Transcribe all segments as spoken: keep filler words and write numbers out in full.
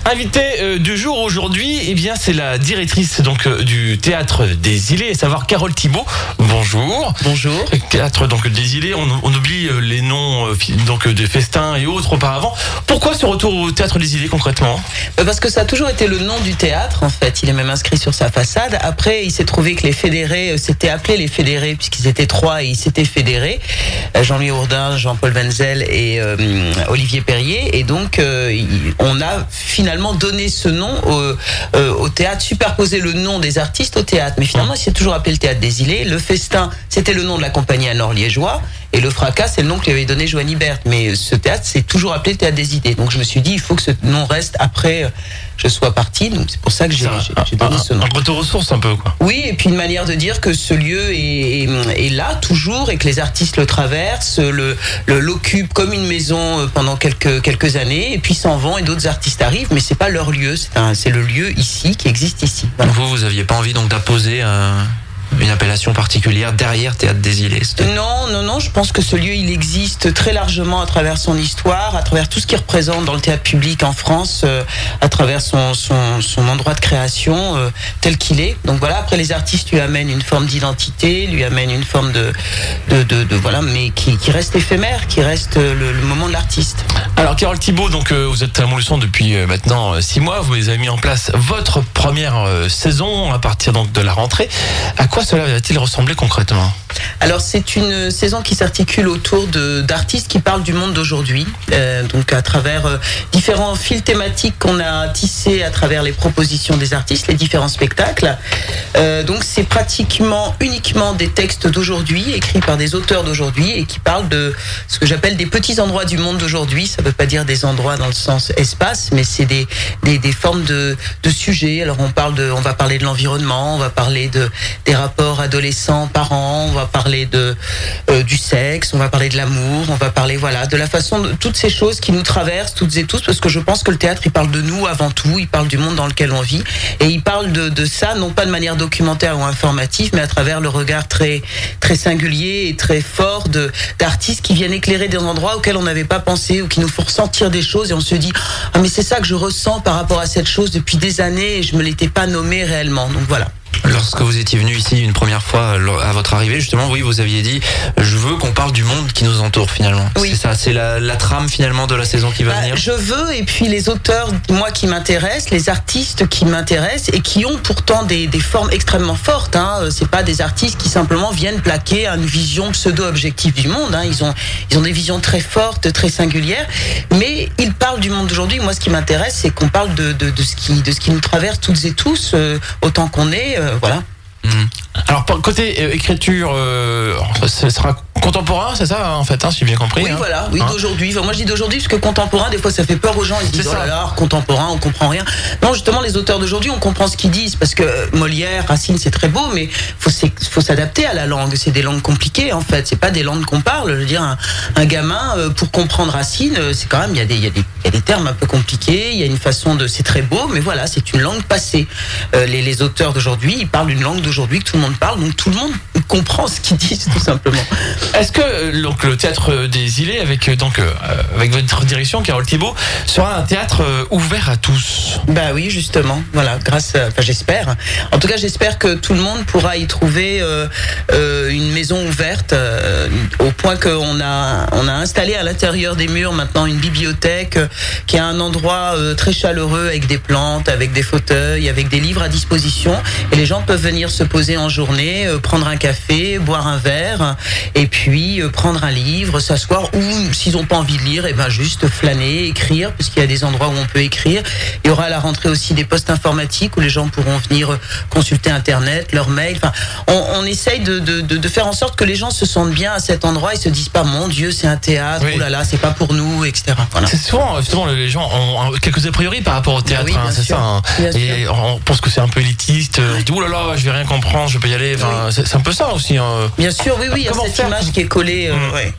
Invité euh, du jour aujourd'hui, eh bien c'est la directrice donc euh, du théâtre des Îlets, à savoir Carole Thibault. Bonjour. Bonjour. Théâtre donc des Îlets, on, on oublie euh, les noms euh, donc de festins et autres auparavant. Pourquoi ce retour au théâtre des Îlets concrètement ? Parce que ça a toujours été le nom du théâtre en fait. Il est même inscrit sur sa façade. Après, il s'est trouvé que les fédérés euh, s'étaient appelés les fédérés puisqu'ils étaient trois et ils s'étaient fédérés. Euh, Jean-Louis Hourdin, Jean-Paul Wenzel et euh, Olivier Perrier. Et donc, euh, il, on a finalement donné ce nom au, euh, au théâtre, superposé le nom des artistes au théâtre. Mais finalement, il s'est toujours appelé le théâtre des Îlets. Le festin, c'était le nom de la compagnie à Nord-Liégeois. Et le fracas, c'est le nom que lui avait donné Joanie Berthe. Mais ce théâtre, c'est toujours appelé le théâtre des Idées. Donc je me suis dit, il faut que ce nom reste après euh, je sois partie. Donc c'est pour ça que j'ai, j'ai, j'ai donné ce nom. Un retour aux sources un peu, quoi. Oui, et puis une manière de dire que ce lieu est, est, est là toujours et que les artistes le traversent, le, le, l'occupent comme une maison pendant quelques, quelques années et puis s'en vont et d'autres artistes arrivent. Mais c'est pas leur lieu, c'est, un, c'est le lieu ici qui existe ici. Voilà. Vous, vous aviez pas envie donc d'apposer euh... une appellation particulière derrière Théâtre des Îlets? Non, non, non, je pense que ce lieu, il existe très largement à travers son histoire, à travers tout ce qu'il représente dans le théâtre public en France, euh, à travers son, son, son endroit de création euh, tel qu'il est. Donc voilà, après les artistes lui amènent une forme d'identité, lui amènent une forme de... de, de, de voilà, mais qui, qui reste éphémère, qui reste le, le moment de l'artiste. Alors Carole Thibault, donc euh, vous êtes à Montluçon depuis euh, maintenant euh, six mois, vous avez mis en place votre première euh, saison à partir donc de la rentrée. À quoi cela va-t-il ressembler concrètement ? Alors c'est une saison qui s'articule autour de, d'artistes qui parlent du monde d'aujourd'hui, euh, donc à travers euh, différents fils thématiques qu'on a tissés à travers les propositions des artistes, les différents spectacles. Euh, donc c'est pratiquement uniquement des textes d'aujourd'hui, écrits par des auteurs d'aujourd'hui et qui parlent de ce que j'appelle des petits endroits du monde d'aujourd'hui. Ça ne veut pas dire des endroits dans le sens espace, mais c'est des, des, des formes de, de sujets. Alors on parle de, on va parler de l'environnement, on va parler de, des rapports adolescents, parents, on va parler de euh, du sexe, on va parler de l'amour, on va parler voilà de la façon de toutes ces choses qui nous traversent toutes et tous, parce que je pense que le théâtre il parle de nous avant tout, il parle du monde dans lequel on vit et il parle de, de ça non pas de manière documentaire ou informative, mais à travers le regard très très singulier et très fort de d'artistes qui viennent éclairer des endroits auxquels on n'avait pas pensé ou qui nous font ressentir des choses et on se dit ah mais c'est ça que je ressens par rapport à cette chose depuis des années et je me l'étais pas nommé réellement. Donc voilà. Lorsque vous étiez venu ici une première fois à votre arrivée, justement, oui, vous aviez dit je veux qu'on parle du monde qui nous entoure finalement. Oui. C'est ça, c'est la, la trame finalement de la saison qui va bah, venir. Je veux, et puis les auteurs, moi qui m'intéressent, les artistes qui m'intéressent et qui ont pourtant des, des formes extrêmement fortes. Hein. C'est pas des artistes qui simplement viennent plaquer une vision pseudo-objective du monde. Hein. Ils ont, ils ont des visions très fortes, très singulières, mais ils parlent du monde d'aujourd'hui. Moi, ce qui m'intéresse, c'est qu'on parle de, de, de ce qui, de ce qui nous traverse toutes et tous, euh, autant qu'on est. Euh, Voilà. Mmh. Alors côté euh, écriture, euh, ce sera contemporain, c'est ça en fait, hein, si j'ai bien compris. Oui, hein. voilà, oui, hein d'aujourd'hui. Enfin, moi je dis d'aujourd'hui parce que contemporain, des fois ça fait peur aux gens. Ils se disent C'est oh ça. là là, contemporain, on comprend rien. Non, justement, les auteurs d'aujourd'hui, on comprend ce qu'ils disent parce que Molière, Racine, c'est très beau, mais faut faut s'adapter à la langue. C'est des langues compliquées en fait. C'est pas des langues qu'on parle. Je veux dire, un, un gamin euh, pour comprendre Racine, euh, c'est quand même il y a des il y a des il y a des termes un peu compliqués. Il y a une façon de, c'est très beau, mais voilà, c'est une langue passée. Euh, les les auteurs d'aujourd'hui, ils parlent une langue d'aujourd'hui que tout le monde parle, donc tout le monde comprend ce qu'ils disent tout simplement. Est-ce que euh, donc le théâtre des Îlets avec euh, donc euh, avec votre direction Carole Thibault sera un théâtre euh, ouvert à tous? Bah oui, justement, voilà, grâce à, enfin j'espère. En tout cas, j'espère que tout le monde pourra y trouver euh, euh, une maison ouverte euh, au point qu'on a on a installé à l'intérieur des murs maintenant une bibliothèque euh, qui est un endroit euh, très chaleureux avec des plantes, avec des fauteuils, avec des livres à disposition et les gens peuvent venir se poser en journée, euh, prendre un café, boire un verre et puis euh, prendre un livre, s'asseoir ou s'ils n'ont pas envie de lire, et ben juste flâner, écrire, puisqu'il y a des endroits où on peut écrire. Il y aura à la rentrée aussi des postes informatiques où les gens pourront venir consulter Internet, leur mail. Enfin, on, on essaye de, de, de, de faire en sorte que les gens se sentent bien à cet endroit et se disent pas mon Dieu, c'est un théâtre, oui. Oh là là, c'est pas pour nous, et cetera. Voilà. C'est souvent, justement, les gens ont quelques a priori par rapport au théâtre, oui, hein, c'est sûr. ça. Hein. Et sûr. On pense que c'est un peu élitiste. On dit, oh là là, je vais rien comprendre, je peux y aller. Enfin, oui. c'est, c'est un peu ça aussi. Hein. Bien sûr, oui, oui, il y a cette faire... image qui est collée. Euh, mmh. ouais.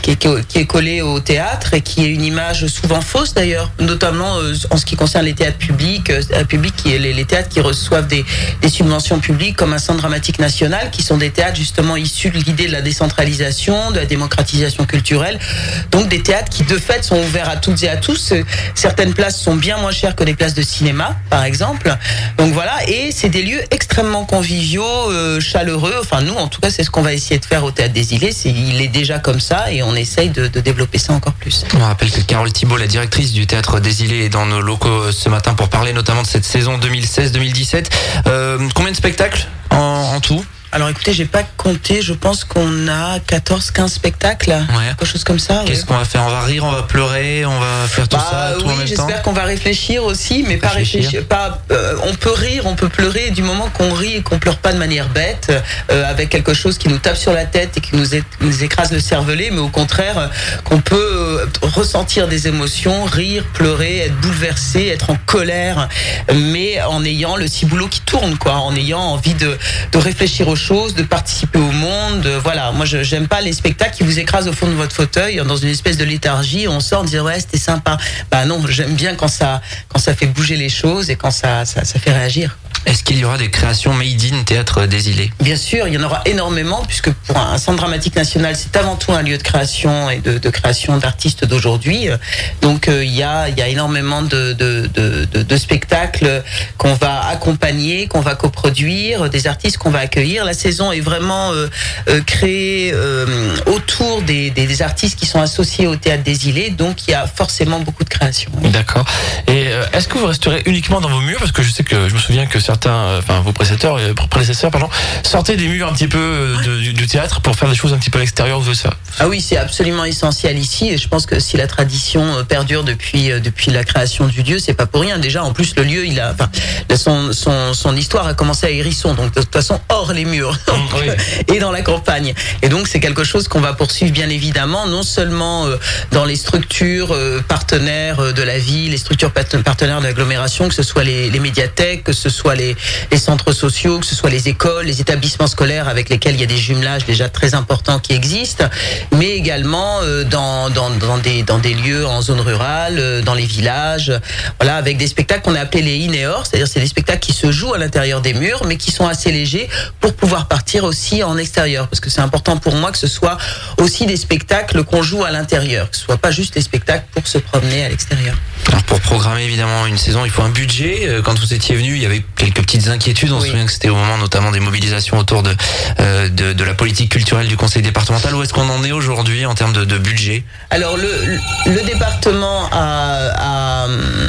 qui est, qui est collée au théâtre et qui est une image souvent fausse d'ailleurs, notamment euh, en ce qui concerne les théâtres publics, euh, publics qui est les, les théâtres qui reçoivent des, des subventions publiques comme un Centre dramatique national, qui sont des théâtres justement issus de l'idée de la décentralisation, de la démocratisation culturelle, donc des théâtres qui de fait sont ouverts à toutes et à tous. Certaines places sont bien moins chères que des places de cinéma, par exemple. Donc voilà, et c'est des lieux extrêmement conviviaux, euh, chaleureux. Enfin nous, en tout cas, c'est ce qu'on va essayer de faire au Théâtre des Îlets. C'est, il est déjà comme ça et on essaye de, de développer ça encore plus. On rappelle que Carole Thibault, la directrice du Théâtre des Îlets, est dans nos locaux ce matin pour parler notamment de cette saison deux mille seize deux mille dix-sept. Euh, combien de spectacles en, en tout ? Alors écoutez, j'ai pas compté, je pense qu'on a quatorze quinze spectacles, ouais. quelque chose comme ça. Qu'est-ce ouais. qu'on va faire? On va rire, on va pleurer, on va faire tout bah, ça tout oui, en même temps. J'espère qu'on va réfléchir aussi, mais pas réfléchir. réfléchir pas, euh, on peut rire, on peut pleurer du moment qu'on rit et qu'on pleure pas de manière bête, euh, avec quelque chose qui nous tape sur la tête et qui nous, é- nous écrase le cervelet, mais au contraire, euh, qu'on peut euh, ressentir des émotions, rire, pleurer, être bouleversé, être en colère, mais en ayant le ciboulot qui tourne, quoi, en ayant envie de, de réfléchir aux choses, de participer au monde. Voilà, moi je, j'aime pas les spectacles qui vous écrasent au fond de votre fauteuil dans une espèce de léthargie. On sort en disant ouais c'était sympa. Bah non, j'aime bien quand ça quand ça fait bouger les choses et quand ça ça, ça fait réagir. Est-ce qu'il y aura des créations made in Théâtre des Îlets? Bien sûr, il y en aura énormément, puisque pour un Centre dramatique national, c'est avant tout un lieu de création et de, de création d'artistes d'aujourd'hui. Donc euh, il y a il y a énormément de de, de de de spectacles qu'on va accompagner, qu'on va coproduire, des artistes qu'on va accueillir. La saison est vraiment euh, euh, créée euh, autour des, des des artistes qui sont associés au Théâtre des Îlets. Donc il y a forcément beaucoup de créations. D'accord. Et euh, est-ce que vous resterez uniquement dans vos murs? Parce que je sais que je me souviens que certains, enfin vos prédécesseurs, euh, prédécesseurs pardon, sortaient des murs un petit peu de, du, du théâtre pour faire des choses un petit peu à l'extérieur de ça. Ah oui, c'est absolument essentiel ici, et je pense que si la tradition perdure depuis depuis la création du lieu, c'est pas pour rien. Déjà, en plus, le lieu, il a, enfin, son son son histoire a commencé à Hérisson, donc de toute façon hors les murs oui. et dans la campagne. Et donc c'est quelque chose qu'on va poursuivre bien évidemment, non seulement euh, dans les structures euh, partenaires de la ville, les structures partenaires de l'agglomération, que ce soit les, les médiathèques, que ce soit les les centres sociaux, que ce soit les écoles, les établissements scolaires avec lesquels il y a des jumelages déjà très importants qui existent, mais également euh, dans, dans, dans, des, dans des lieux en zone rurale, euh, dans les villages, voilà, avec des spectacles qu'on a appelés les in-et-hors, c'est-à-dire c'est des spectacles qui se jouent à l'intérieur des murs, mais qui sont assez légers pour pouvoir partir aussi en extérieur, parce que c'est important pour moi que ce soit aussi des spectacles qu'on joue à l'intérieur, que ce soit pas juste des spectacles pour se promener à l'extérieur. Alors pour programmer évidemment une saison, il faut un budget. Quand vous étiez venu, il y avait quelques petites inquiétudes. On oui. se souvient que c'était au moment notamment des mobilisations autour de, euh, de, de la politique culturelle du conseil départemental. Où est-ce qu'on en est aujourd'hui en termes de, de budget? Alors le, le département a, a,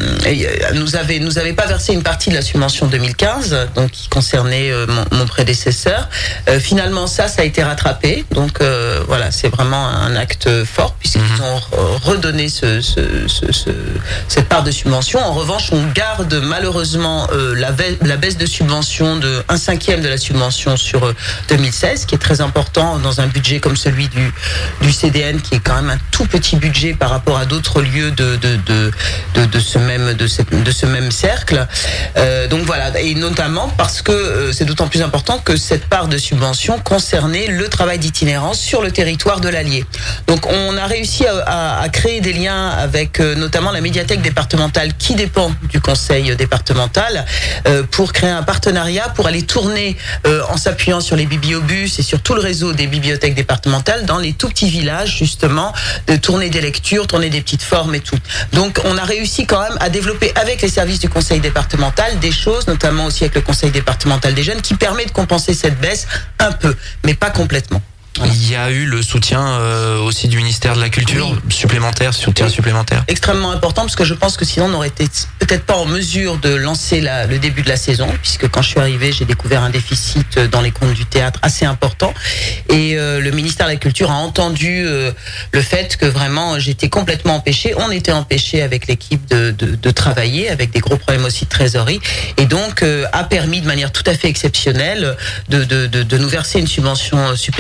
a, nous avait nous avait pas versé une partie de la subvention deux mille quinze, donc qui concernait euh, mon, mon prédécesseur. Euh, finalement ça, ça a été rattrapé. Donc euh, voilà, c'est vraiment un acte fort puisqu'ils mmh. ont redonné ce, ce, ce, ce cette part de subvention. En revanche, on garde malheureusement euh, la, ve- la baisse de subvention de un cinquième de la subvention sur euh, deux mille seize, qui est très important dans un budget comme celui du du C D N, qui est quand même un tout petit budget par rapport à d'autres lieux de de de de, de ce même de cette de ce même cercle. Euh, donc voilà, et notamment parce que euh, c'est d'autant plus important que cette part de subvention concernait le travail d'itinérance sur le territoire de l'Allier. Donc on a réussi à, à, à créer des liens avec euh, notamment la médiathèque départementale qui dépend du conseil départemental euh, pour créer un partenariat pour aller tourner euh, en s'appuyant sur les bibliobus et sur tout le réseau des bibliothèques départementales dans les tout petits villages, justement, de tourner des lectures, tourner des petites formes et tout. Donc on a réussi quand même à développer avec les services du conseil départemental des choses, notamment aussi avec le conseil départemental des jeunes, qui permet de compenser cette baisse un peu, mais pas complètement. Il y a eu le soutien euh, aussi du ministère de la Culture, oui. supplémentaire, soutien supplémentaire. Extrêmement important, parce que je pense que sinon on n'aurait été peut-être pas en mesure de lancer la, le début de la saison, puisque quand je suis arrivée, j'ai découvert un déficit dans les comptes du théâtre assez important. Et euh, le ministère de la Culture a entendu euh, le fait que vraiment j'étais complètement empêchée. On était empêchés avec l'équipe de, de, de travailler, avec des gros problèmes aussi de trésorerie. Et donc euh, a permis de manière tout à fait exceptionnelle de, de, de, de nous verser une subvention supplémentaire qui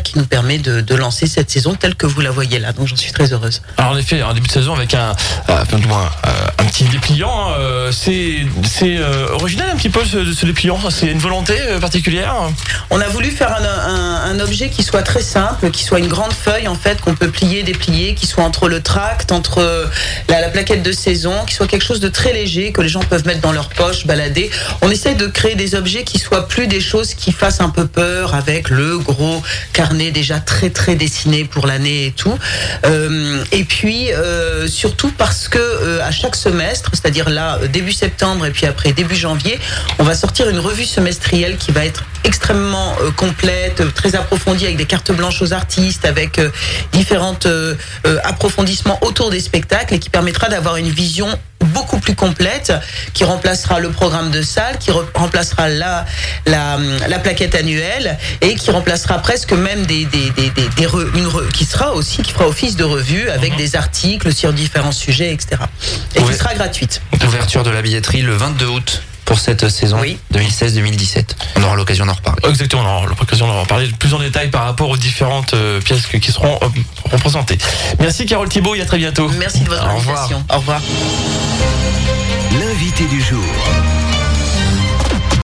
qui nous permet de, de lancer cette saison telle que vous la voyez là. Donc j'en suis très heureuse. Alors en effet, en début de saison avec un, euh, du moins, euh, un petit dépliant, euh, c'est, c'est euh, original un petit peu ce, ce dépliant. C'est une volonté euh, particulière. On a voulu faire un, un, un objet qui soit très simple, qui soit une grande feuille en fait qu'on peut plier, déplier, qui soit entre le tract, entre la, la plaquette de saison, qui soit quelque chose de très léger que les gens peuvent mettre dans leur poche, balader. On essaie de créer des objets qui soient plus des choses qui fassent un peu peur avec le gros carnet déjà très très dessiné pour l'année et tout. Euh, et puis euh, surtout parce que euh, à chaque semestre, c'est-à-dire là début septembre et puis après début janvier, on va sortir une revue semestrielle qui va être extrêmement euh, complète, très approfondie avec des cartes blanches aux artistes, avec euh, différentes euh, euh, approfondissements autour des spectacles et qui permettra d'avoir une vision beaucoup plus complète, qui remplacera le programme de salle, qui re- remplacera la, la la plaquette annuelle et qui remplacera presque même des des des des, des re, une re, qui sera aussi qui fera office de revue avec mmh. des articles sur différents sujets, et cetera. Et ouais. qui sera gratuite. Ouverture de la billetterie le vingt-deux août. Pour cette saison oui. deux mille seize deux mille dix-sept. On aura l'occasion d'en reparler. Exactement, on aura l'occasion d'en reparler plus en détail par rapport aux différentes euh, pièces qui seront euh, représentées. Merci Carole Thibault et à très bientôt. Merci de votre Au invitation. Revoir. Au revoir. L'invité du jour.